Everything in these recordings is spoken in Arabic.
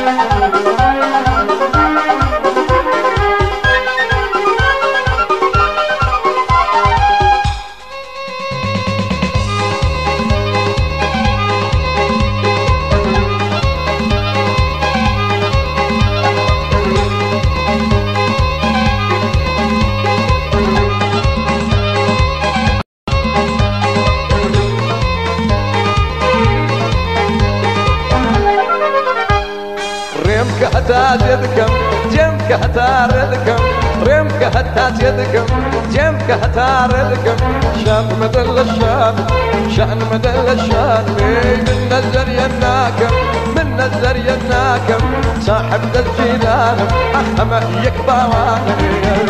ريمك هتاج يدكم جيمك هتار يدكم ريمك هتاج يدكم جيمك هتار يدكم شان مدل الشان شان مدل الشان من نزر يناكم من نزر يناكم صاحب ذا الجيلان أخما يكباوان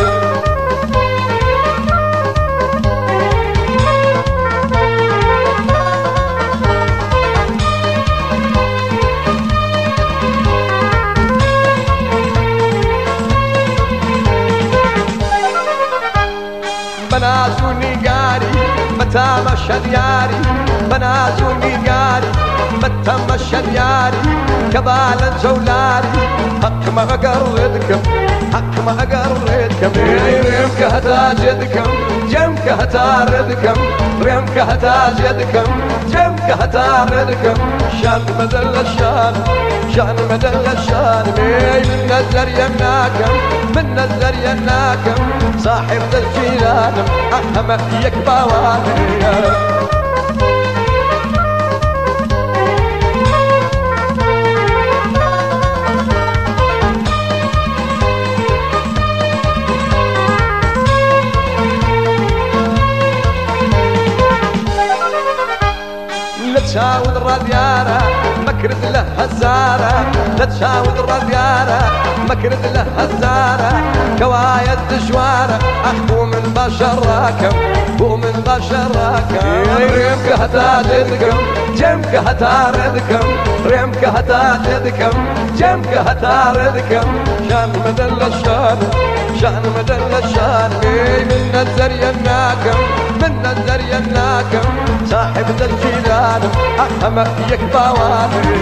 بنازوني قاري متى مشى دياري بنازوني قاري متى مشى دياري كبالا زولاري حق ما أقردكم حق ما أقردكم ريمك هتاج يدكم جمك هتاردكم ريمك هتاج يدكم جمك هتاردكم شان مدل الشان شان مدل الشان من نزر يمناكم من نزر يمناكم صاحب ذا الجيلان أحمى يكباواني لا تشاود الراديارة مكرد له هزارة لا تشاود الراديارة مكرد له هزارة كوايد دشوارة أحكو من بشراكم ومن بشراكم ريمك هتاج يدكم جمك هتاردكم ريمك هتاج يدكم جمك هتاردكم شان مدل الشان شان مدل الشان من نزر يناكم من نزر يناكم صاحب ذا الجيلان أحمى يكباواني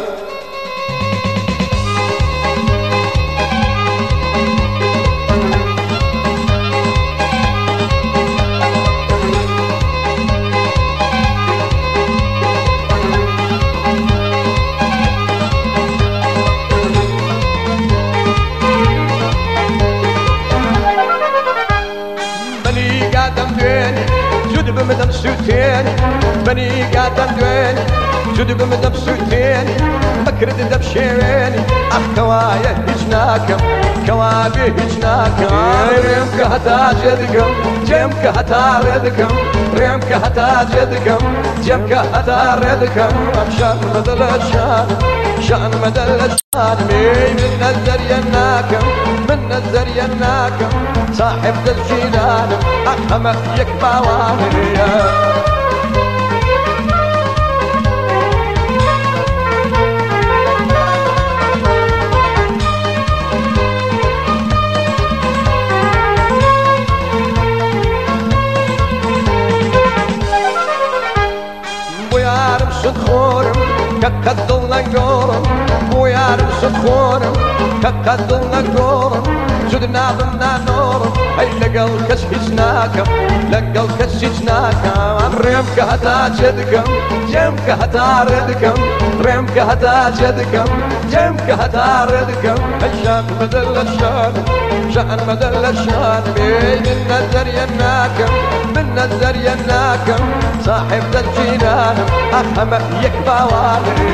بني قادم دويني جود بمدم سوتيني بني قادم دويني جود بمدم سوتيني مكرد دب شيريني أخ كوايا هجناكم كوابي هجناكم ريمك هتاج يدكم جيمك هتار يدكم ريمك هتاج يدكم جيمك هتار يدكم شان مدل الشان شان مدل الشان من نزر يناكم من نزر يناكم صاحب ذا الجيلان أحمى يكباواني بويارم صدخورم كقدلنا قورم بويارم صدخورم كقدلنا قورم جدنا ضمنا نورم هاي لقل كسجناكم لقل كسجناكم ريمك هتاج يدكم جيمك هتار يدكم ريمك هتاج يدكم جيمك هتار يدكم الشان مدل الشان شان مدل الشان من نزر يناكم من نزر يناكم صاحب ذا الجيلان أحمى يكباواني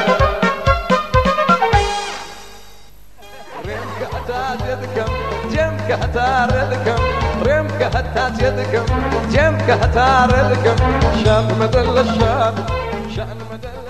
ريمك هتاج يدكم جيمك هتار يدكم ريمك هتاج يدكم جيمك هتار يدكم شان مدل الشان شان مدل